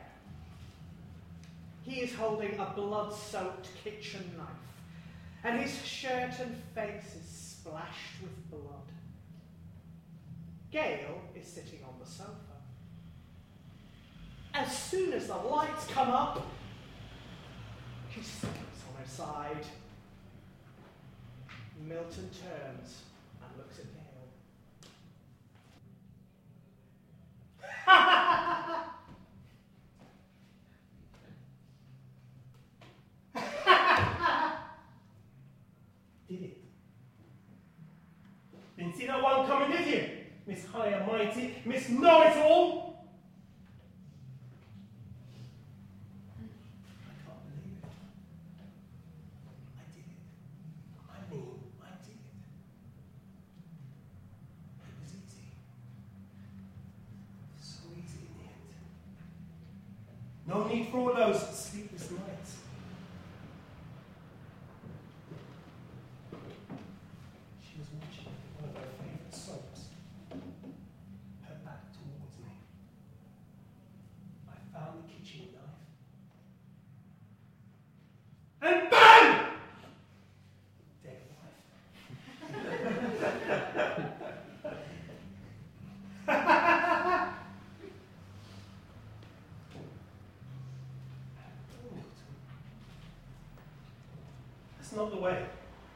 He is holding a blood-soaked kitchen knife, and his shirt and face is splashed with blood. Gail is sitting on the sofa. As soon as the lights come up, she slips on her side. Milton turns and looks at Gail. Did it? Didn't see that one coming, did you? Miss High and Mighty, Miss Know-It-All? I can't believe it. I did it. I mean, I did it. It was easy. So easy in the end. No need for all those sleepless nights. She was watching one of her favourite soaps. Her back towards me. I found the kitchen knife. And BAM! Dead wife. That's not the way.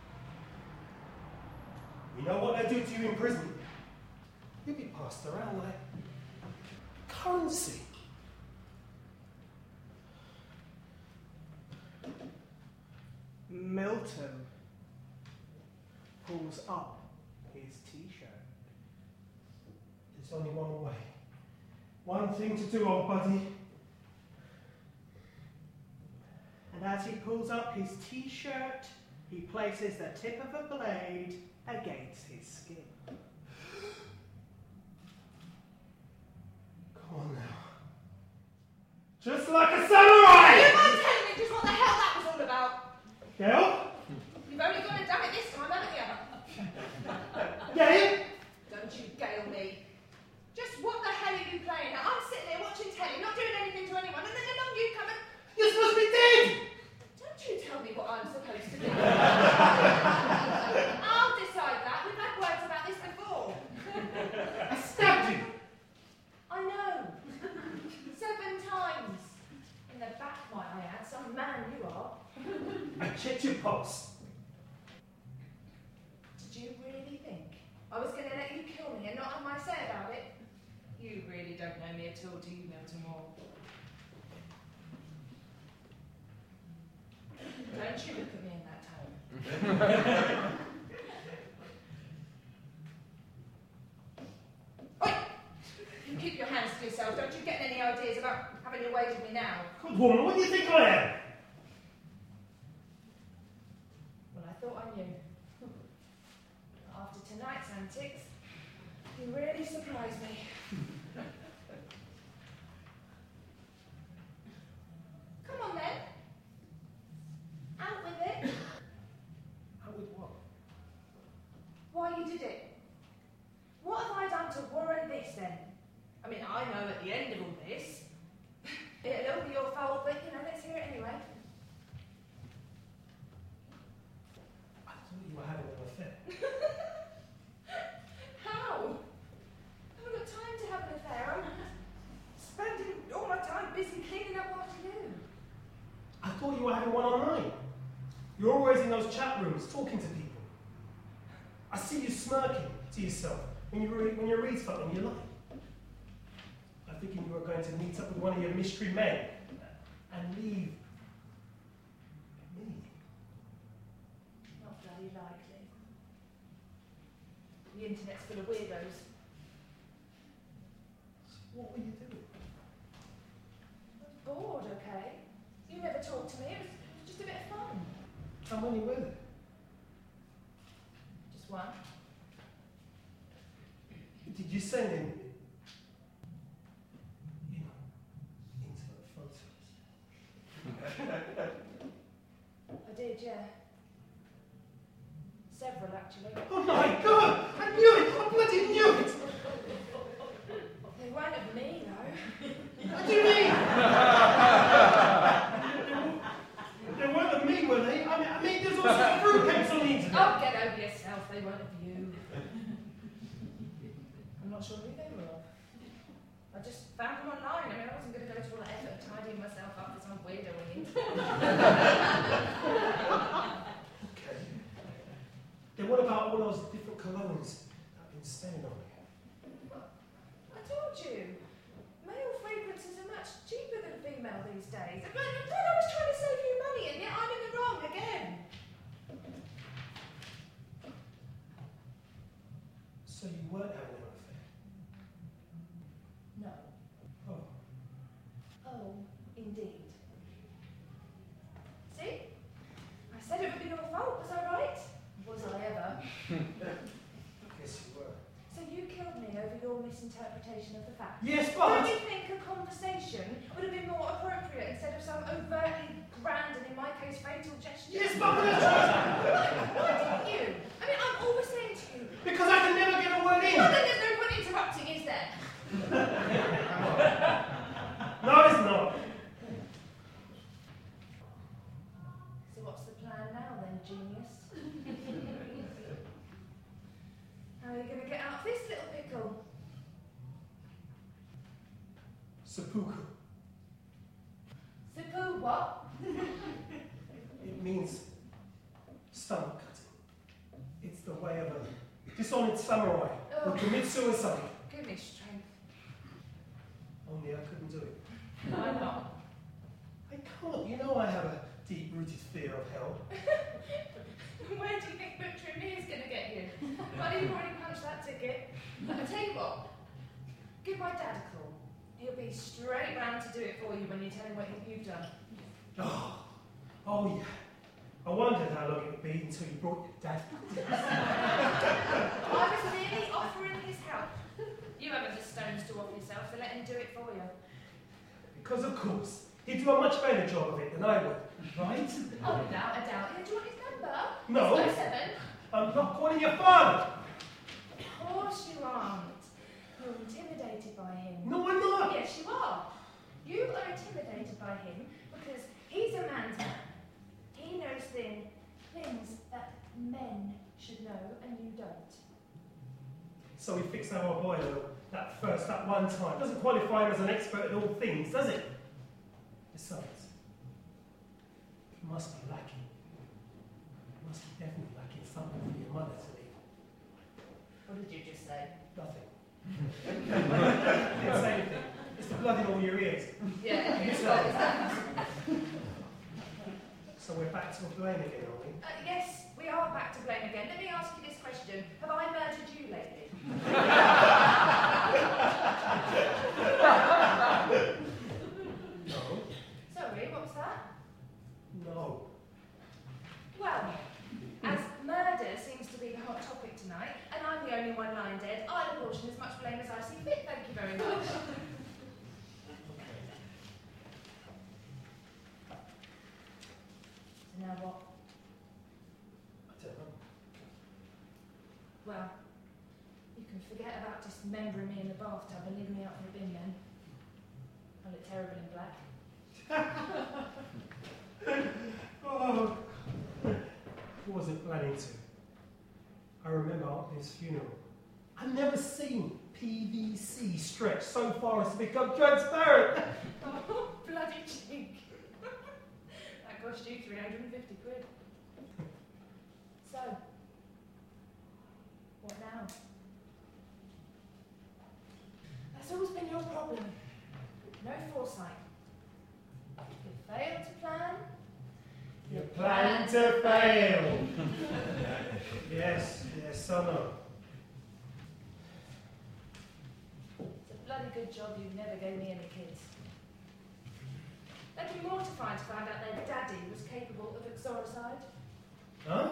You know what they do to you in prison? You'll be passed around like currency. Milton pulls up his t-shirt. There's only one way. One thing to do, old buddy. And as he pulls up his t-shirt, he places the tip of a blade against his skin. Come on now. Just like a samurai! You mind telling me just what the hell that was all about? Gail? You've only got to damn it this time, haven't you? Gail? Don't you gale me. Just what the hell are you playing at? I'm sitting there watching telly, not doing anything to anyone, and then along you come and... You're supposed to be dead! Don't you tell me what I'm supposed to do. I'll decide that. We've had words about this before. pulse. Did you really think I was going to let you kill me and not have my say about it? You really don't know me at all, do you, Milton Moore? Don't you look at me in that tone. Oi! You keep your hands to yourself. Don't you get any ideas about having your way with me now? Good woman, what do you think I am? Well, I thought I knew. After tonight's antics, you really surprised me. Come on then. Out with it. Out with what? Why you did it. What have I done to warrant this then? I mean, I know at the end of all this, it'll be your fault, but you know, let's hear it anyway. I thought you were having an affair. How? I haven't got time to have an affair. I'm spending all my time busy cleaning up after you. I thought you were having one online. You're always in those chat rooms talking to people. I see you smirking to yourself when you read, when you read something you like. I'm thinking you were going to meet up with one of your mystery men and leave me. Not bloody likely. The internet's full of weirdos. So what were you doing? I was bored, okay? You never talked to me. It was, it was just a bit of fun. How many were there? Just one. Did you send him, you know, intimate photos? I did, yeah. Several, actually. Oh my God! I knew it! I bloody knew it! They weren't of me, though. What do you mean? They weren't of me, were they? I mean, I mean there's all sorts of fruitcakes on the internet. Oh, get over yourself. They weren't of you. I'm not sure who they were of. I just found them online. I mean, I wasn't going to go to all that effort of tidying myself up for some weirdo on the internet. Okay. Then what about all those different colognes that have been staying on me? I told you. Male fragrances are much cheaper than female these days. But, but I was trying to save you money, and yet I'm in the wrong again. So you weren't having an affair? No. Oh. Oh, indeed. See? I said it would be your fault. Was I right? Was I ever? Yes, you were. So you killed me over your misinterpretation of the facts? Yes, but... Don't you think a conversation would have been more appropriate instead of some overtly grand and, in my case, fatal gesture? Yes, but... Why didn't you? I mean, I'm always saying to you... Because I can never get a word in! Well, then there's no point interrupting, is there? No, it's not. So what's the plan now, then, genius? How are you going to get out of this little pickle? Seppuku. Seppuku what? It means stomach cutting. It's the way of a dishonored samurai Oh. who commits suicide. Give me strength. Only I couldn't do it. Why not? I can't. You know I have a deep-rooted fear of hell. Where do you think butchering me is going to get you? Well, you've already punched that ticket. I'll tell you what. Give my dad a call. He'll be straight round to do it for you when you tell him what you've done. Oh, oh yeah. I wondered how long it would be until you brought your dad. I was merely offering his help. You haven't the stones to off yourself, so let him do it for you. Because of course, he'd do a much better job of it than I would, right? Oh, without a doubt. Yeah, do you want his number? No. It's oh seven. I'm not calling your father. Of course you aren't. You're intimidated by him. No, I'm not. Yes, you are. You are intimidated by him because he's a man's man. He knows thing, things that men should know and you don't. So he fixed our boiler that first, that one time. Doesn't qualify him as an expert in all things, does it? Besides, he must be lacking. must be definitely lacking something for your mother to leave. What did you just say? Nothing. Didn't say anything. It's the blood in all your ears. Yeah, whose fault is that? So we're back to blame again, are we? Uh, yes, we are back to blame again. Let me ask you this question. Have I murdered you lately? No. Sorry, what was that? No. Well, as murder seems to be the hot topic tonight, and I'm the only one lying dead, I'll apportion as much blame as I see fit. Thank you very much. So now what? I don't know. Well, you can forget about dismembering me in the bathtub and leave me out for a bin then. I look terrible in black. Oh, I wasn't planning to. I remember at his funeral. I've never seen P V C stretch so far as to become transparent. Oh, bloody cheek. That cost you three hundred fifty quid. So, what now? That's always been your problem. No foresight. You failed to plan. You plan to fail. Yes, yes, I know. It's a bloody good job you never gave me any kids. They'd be mortified to find out their daddy was capable of exoricide. Huh?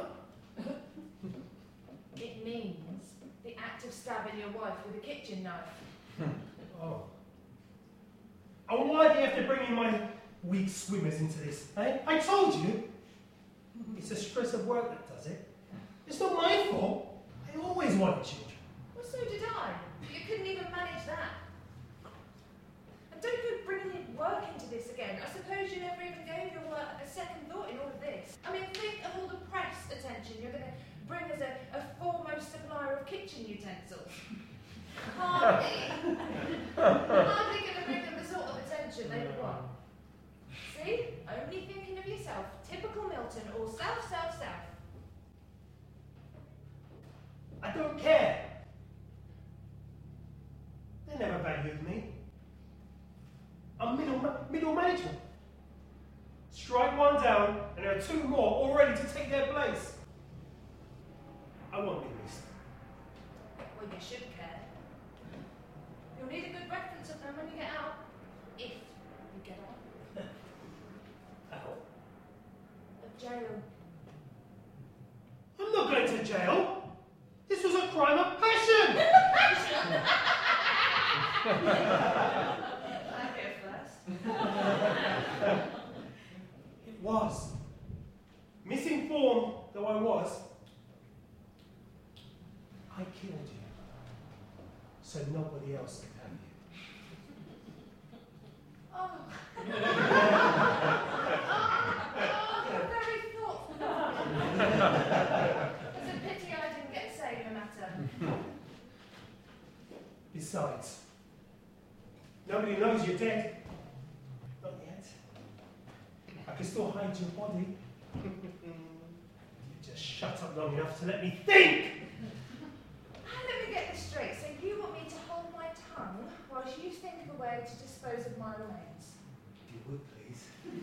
It means the act of stabbing your wife with a kitchen knife. Oh. And why do you have to bring in my weak swimmers into this, eh? I told you. It's the stress of work that does it. It's not my fault. I always wanted children. Well, so did I. You couldn't even manage that. And don't go bringing in work into this again. I suppose you never even gave your work a second thought in all of this. I mean, think of all the press attention you're going to bring as a, a foremost supplier of kitchen utensils. Hardly. Hardly going to bring them the sort of attention they would want. See? Only thinking of yourself. Typical Milton, all self, self, self. I don't care. They never valued me. I'm middle, ma- middle management. Strike one down, and there are two more all ready to take their place. I won't be missed. Well, you should care. You'll need a good reference of them when you get out. If you get out. Out? Of jail. I'm not going to jail. This was a crime of passion. I'm here first. It was. Misinformed though I was, I killed you so nobody else could have you. Oh. Oh, you're very thoughtful. It's a pity I didn't get saved, no matter. Besides, nobody knows you're dead. Not yet. I can still hide your body. You just shut up long enough to let me think! Ah, let me get this straight. So you want me to hold my tongue whilst you think of a way to dispose of my remains? If you would, please.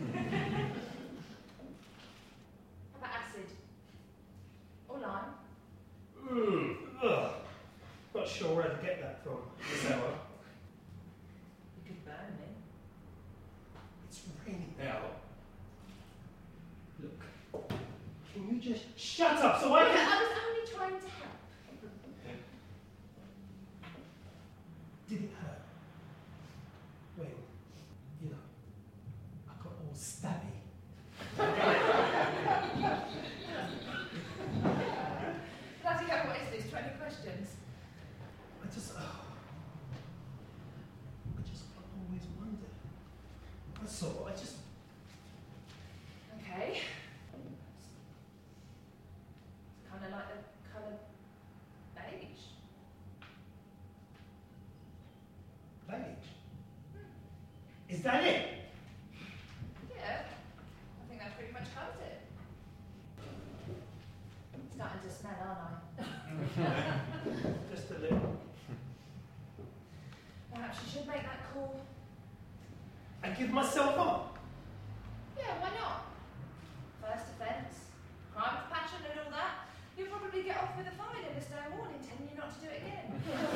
How about acid? Or lime? Mm, ugh. Not sure where to get that from this hour. You could burn me. It's raining now. Look, can you just shut up so I Yeah, can... I was only trying to help. Did it hurt? When, you know, I got all stabby. Bloody hell, what is this? twenty questions? I just... Oh, I just always wondered. That's all. I just... Okay. It's kind of like the colour beige. Beige. Is that it? Yeah. I think that pretty much covers it. starting to smell, aren't I? Just a little. Perhaps you should make that call. I give myself up. Yeah, why not? First offence, crime of passion and all that. You'll probably get off with a fine and a stern warning telling you not to do it again.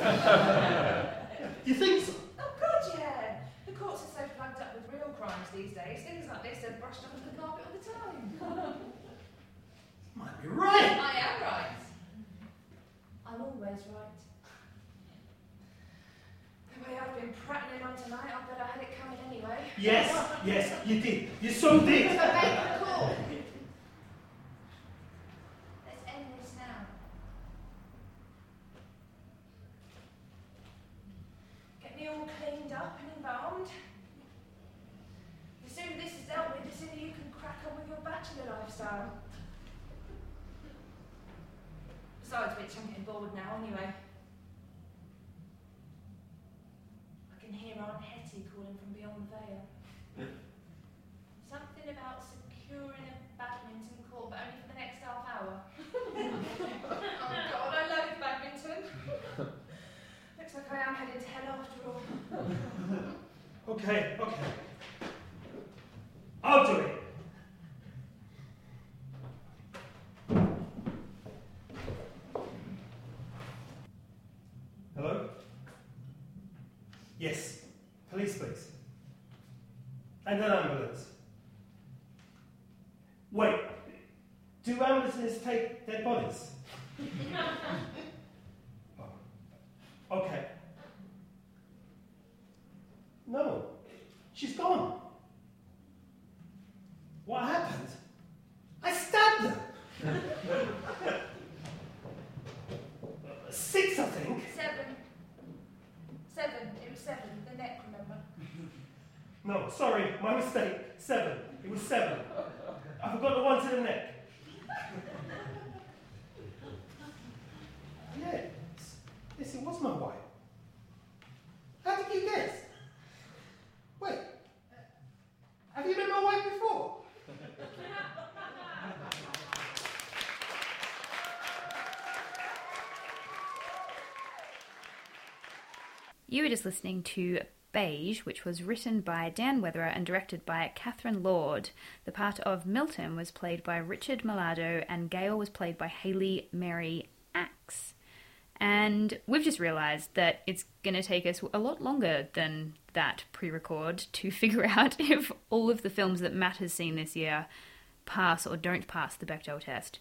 You think so? Oh God, yeah. The courts are so plugged up with real crimes these days. Things like this are brushed under the carpet all the time. You might be right. I am right. I'm always right. The way I've been prattling on tonight, I bet I had it coming anyway. Yes, yes, you did. You so did. So make the call. Let's end this now. Get me all cleaned up and embalmed. The sooner this is dealt with, the sooner you can crack on with your bachelor lifestyle. Besides which, I'm getting bored now anyway. I can hear Aunt Hetty calling from beyond the veil. Something about securing a badminton court, but only for the next half hour. Oh God, I love badminton. Looks like I am heading to hell after all. Okay, okay. I'll do it. Hello? Yes. Police, please. And an ambulance. Wait. Do ambulances take dead bodies? Oh. Okay. No. She's gone. What happened? I stabbed her. Six, I think. Seven. Seven. It was seven. The neck, remember? No, sorry, my mistake. Seven. It was seven. I forgot the one to the neck. Yes. Yes, it was my wife. How did you guess? Wait. Have you been my wife before? You were just listening to Beige, which was written by Dan Weatherer and directed by Catherine Lord. The part of Milton was played by Richard Malado and Gail was played by Hayley Mary Axe. And we've just realised that it's going to take us a lot longer than that pre-record to figure out if all of the films that Matt has seen this year pass or don't pass the Bechdel test.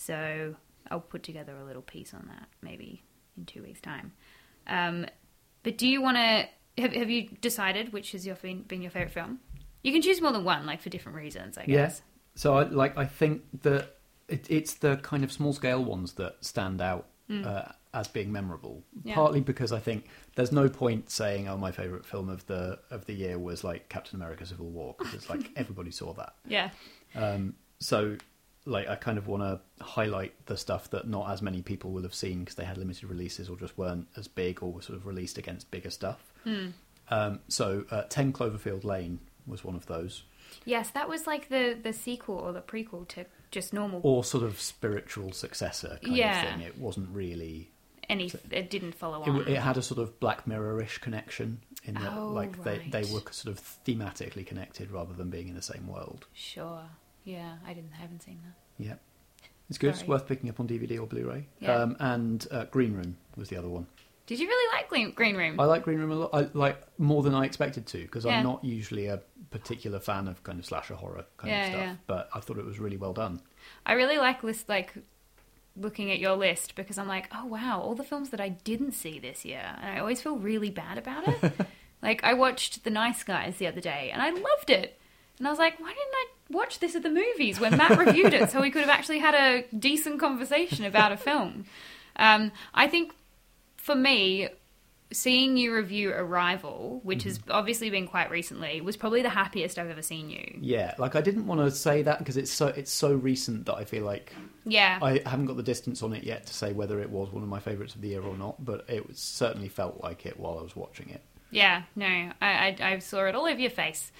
So I'll put together a little piece on that, maybe in two weeks' time. Um, but do you want to... Have, have you decided which has your, been, been your favourite film? You can choose more than one, like for different reasons, I guess. Yeah. So I, like, I think that it, it's the kind of small-scale ones that stand out mm. uh, as being memorable. Yeah. Partly because I think there's no point saying, "Oh, my favourite film of the of the year was like Captain America: Civil War," because it's like everybody saw that. Yeah. Um, so, like, I kind of want to highlight the stuff that not as many people will have seen because they had limited releases or just weren't as big or were sort of released against bigger stuff. Mm. Um, so, uh, ten Cloverfield Lane was one of those. Yes, that was like the, the sequel or the prequel to just normal... Or sort of spiritual successor kind yeah. of thing. It wasn't really... Any, it didn't follow it, on. It had a sort of Black Mirror-ish connection in that, oh, like right. they, they were sort of thematically connected rather than being in the same world. Sure. Yeah, I didn't I haven't seen that. Yeah. It's good. Sorry. It's worth picking up on D V D or Blu-ray. Yeah. Um, and uh, Green Room was the other one. Did you really like Green, Green Room? I like Green Room a lot. I like more than I expected to because yeah. I'm not usually a particular fan of kind of slasher horror kind yeah, of stuff. Yeah. But I thought it was really well done. I really like list like looking at your list because I'm like, oh wow, all the films that I didn't see this year, and I always feel really bad about it. Like I watched The Nice Guys the other day, and I loved it. And I was like, why didn't I watch this at the movies when Matt reviewed it so we could have actually had a decent conversation about a film? Um, I think, for me, seeing you review Arrival, which mm-hmm. has obviously been quite recently, was probably the happiest I've ever seen you. Yeah, like I didn't want to say that because it's so it's so recent that I feel like yeah. I haven't got the distance on it yet to say whether it was one of my favourites of the year or not, but it was, certainly felt like it while I was watching it. Yeah, no, I, I, I saw it all over your face.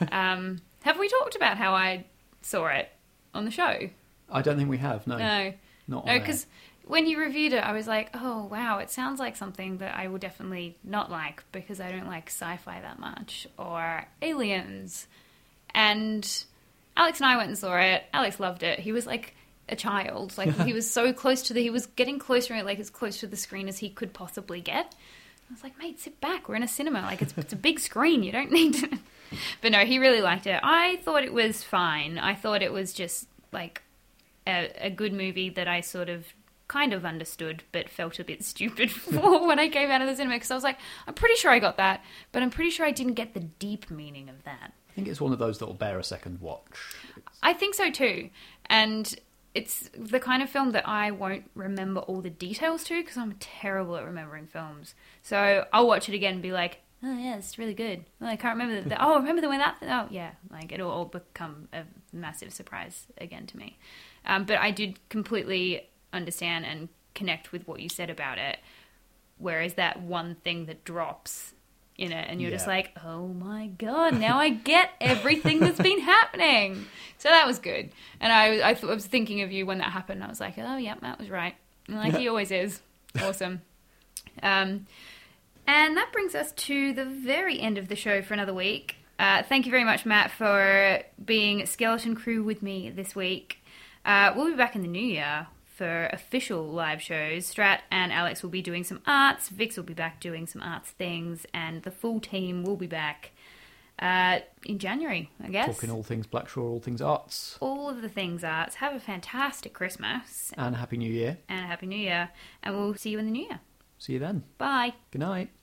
um, have we talked about how I saw it on the show? I don't think we have, no. No. Not No, on air. because when you reviewed it, I was like, oh, wow, it sounds like something that I will definitely not like because I don't like sci-fi that much or aliens. And Alex and I went and saw it. Alex loved it. He was like a child. Like, he was so close to the... He was getting closer, like, as close to the screen as he could possibly get. I was like, mate, sit back. We're in a cinema. Like, it's, it's a big screen. You don't need to... But no, he really liked it. I thought it was fine. I thought it was just, like, a, a good movie that I sort of kind of understood but felt a bit stupid for when I came out of the cinema, because I was like, I'm pretty sure I got that, but I'm pretty sure I didn't get the deep meaning of that. I think it's one of those that will bear a second watch. I think so too. And it's the kind of film that I won't remember all the details to because I'm terrible at remembering films. So I'll watch it again and be like, oh yeah, it's really good. Oh, I can't remember the, the oh, remember the way that, oh yeah, like it'll all become a massive surprise again to me. Um, but I did completely understand and connect with what you said about it. Whereas that one thing that drops in it and you're Yeah. just like, oh my God, now I get everything that's been happening. So that was good. And I, I, th- I was thinking of you when that happened. I was like, oh yeah, Matt was right. Like he always is. Awesome. Um, and that brings us to the very end of the show for another week. Uh, thank you very much, Matt, for being Skeleton Crew with me this week. Uh, we'll be back in the new year for official live shows. Strat and Alex will be doing some arts. Vix will be back doing some arts things. And the full team will be back uh, in January, I guess. Talking all things Blackshaw, all things arts. All of the things arts. Have a fantastic Christmas. And a Happy New Year. And a Happy New Year. And we'll see you in the new year. See you then. Bye. Good night.